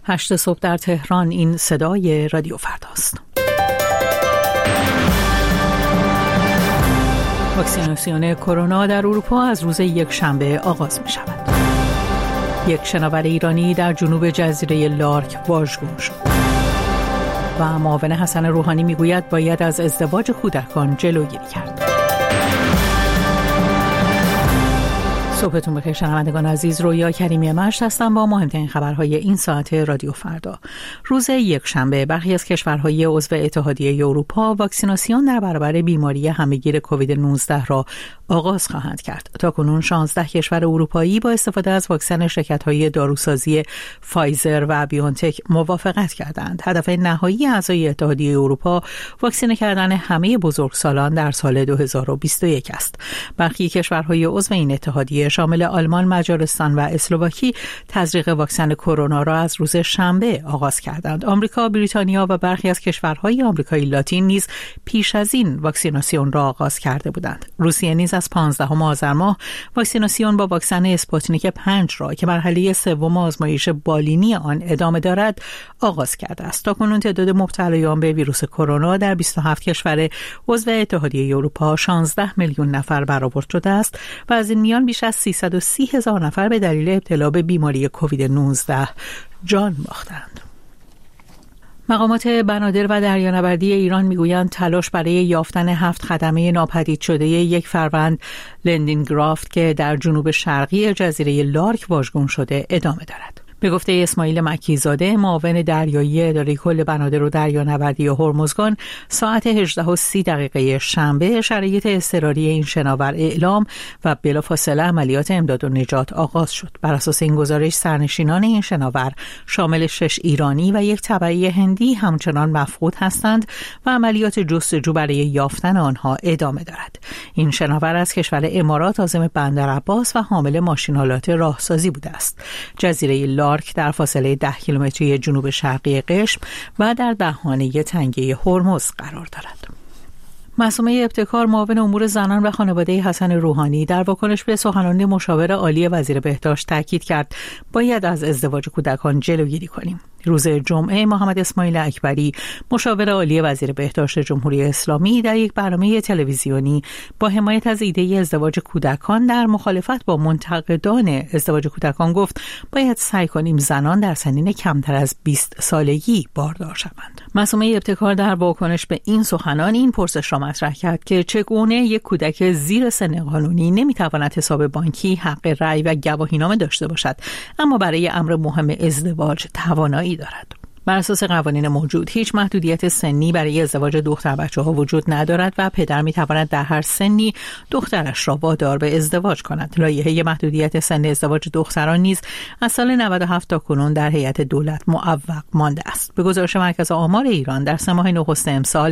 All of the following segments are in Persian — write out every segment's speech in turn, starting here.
8 صبح در تهران. این صدای رادیو فرداست. واکسیناسیون کرونا در اروپا از روز یکشنبه آغاز می شود. یک شناور ایرانی در جنوب جزیره لارک واژگون شد. و معاون حسن روحانی می گوید باید از ازدواج کودکان جلوگیری کرد. صبحتون بخیر شنوندگان عزیز، رویا کریمی مشت هستم با مهمترین خبرهای این ساعت رادیو فردا. روز یکشنبه برخی از کشورهای عضو اتحادیه اروپا واکسیناسیون در برابر بیماری همهگیر کووید 19 را آغاز خواهند کرد. تاکنون 16 کشور اروپایی با استفاده از واکسن شرکت‌های داروسازی فایزر و بیونتک موافقت کردند. هدف نهایی اعضای اتحادیه اروپا واکسینه کردن همه بزرگسالان در سال 2021 است. برخی کشورهای عضو این اتحادیه شامل آلمان، مجارستان و اسلواکی تزریق واکسن کرونا را از روز شنبه آغاز کردند. آمریکا، بریتانیا و برخی از کشورهای آمریکای لاتین نیز پیش از این واکسیناسیون را آغاز کرده بودند. روسیه نیز از 15 آذر ماه واکسیناسیون با واکسن اسپوتنیک 5 را که مرحله سوم آزمایش بالینی آن ادامه دارد آغاز کرده است. تاکنون تعداد مبتلایان به ویروس کرونا در 27 کشور عضو اتحادیه اروپا 16 میلیون نفر برآورد شده است و از این میان بیش از 330,000 نفر به دلیل ابتلا به بیماری کووید 19 جان باختند. مقامات بنادر و دریانوردی ایران میگویند تلاش برای یافتن 7 خدمه ناپدید شده یک فروند لندینگرافت که در جنوب شرقی جزیره لارک واژگون شده ادامه دارد. به گفته اسماعیل مکی‌زاده، معاون دریایی اداره کل بنادر و دریانوردی هرمزگان، ساعت 18:30 شنبه شرایط اضطراری این شناور اعلام و بلافاصله عملیات امداد و نجات آغاز شد. بر اساس این گزارش سرنشینان این شناور شامل 6 ایرانی و یک تبعی هندی همچنان مفقود هستند و عملیات جستجو برای یافتن آنها ادامه دارد. این شناور از کشور امارات عازم بندر عباس و حامل ماشین‌آلات راهسازی بوده است. جزیره لارک در فاصله 10 کیلومتری جنوب شرقی قشم و در دهانه تنگه هرمز قرار دارد. معصومه ابتکار، معاون امور زنان و خانواده حسن روحانی، در واکنش به سخنرانی مشاور عالی وزیر بهداشت تاکید کرد باید از ازدواج کودکان جلوگیری کنیم. روز جمعه محمد اسماعیل اکبری، مشاور عالی وزیر بهداشت جمهوری اسلامی، در یک برنامه تلویزیونی با حمایت از ایده ازدواج کودکان در مخالفت با منتقدان ازدواج کودکان گفت باید سعی کنیم زنان در سنین کمتر از 20 سالگی باردار شوند. معصومه ابتکار در واکنش به این سخنان این پرسش را مطرح کرد که چگونه یک کودک زیر سن قانونی نمیتواند حساب بانکی، حق رأی و گواهینامه داشته باشد اما برای امر مهم ازدواج توانایی دارد. بر اساس قوانین موجود هیچ محدودیت سنی برای ازدواج دختر بچه‌ها وجود ندارد و پدر می‌تواند در هر سنی دخترش را وادار به ازدواج کند. لایحه محدودیت سن ازدواج دختران نیز از سال 97 تا کنون در هیئت دولت معوق مانده است. به گزارش مرکز آمار ایران در 3 ماه نخست امسال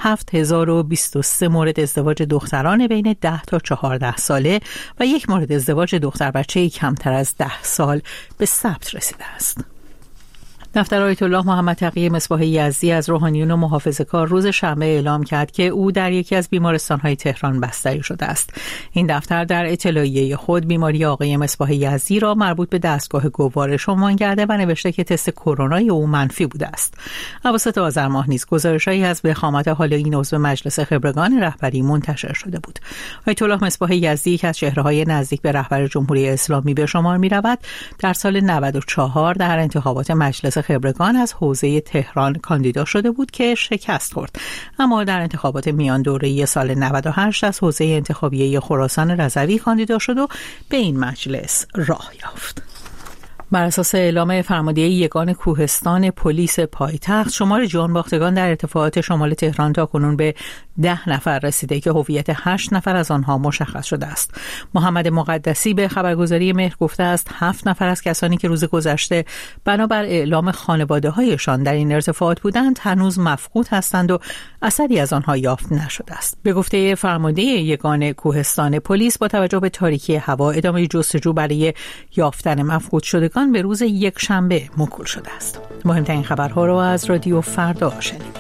7023 مورد ازدواج دختران بین 10 تا 14 ساله و 1 مورد ازدواج دختر بچه‌ای کمتر از 10 سال به ثبت رسیده است. دفتر آیت الله محمد تقی مصباح یزدی از روحانیون و محافظه‌کار روز شنبه اعلام کرد که او در یکی از بیمارستان‌های تهران بستری شده است. این دفتر در اطلاعیه خود بیماری آقای مصباح یزدی را مربوط به دستگاه گوارش عنوان کرده و نوشته که تست کرونای او منفی بوده است. اواسط آذر ماه نیز گزارش‌هایی از وخامت حال این عضو مجلس خبرگان رهبری منتشر شده بود. آیت الله مصباح یزدی که از چهره‌های نزدیک به رهبر جمهوری اسلامی به شمار می‌رود، در سال 94 در انتخابات مجلس خبرگان از حوزه تهران کاندیدا شده بود که شکست خورد، اما در انتخابات میان دوره‌ای سال 98 از حوزه انتخابیه خراسان رضوی کاندیدا شد و به این مجلس راه یافت. بر اساس اعلام فرماندهی یگان کوهستان پلیس پایتخت، شمار جان باختگان در ارتفاعات شمال تهران تاکنون به 10 نفر رسیده که هویت 8 نفر از آنها مشخص شده است. محمد مقدسی به خبرگزاری مهر گفته است 7 نفر از کسانی که روز گذشته بنابر اعلام خانواده‌هایشان در این ارتفاعات بودند هنوز مفقود هستند و اثری از آنها یافت نشده است. به گفته فرمانده یگان کوهستان پلیس، با توجه به تاریکی هوا ادامه جستجو برای یافتن مفقود شدگان به روز یکشنبه موکول شده است. مهمترین خبرها را از رادیو فردا شنیدید.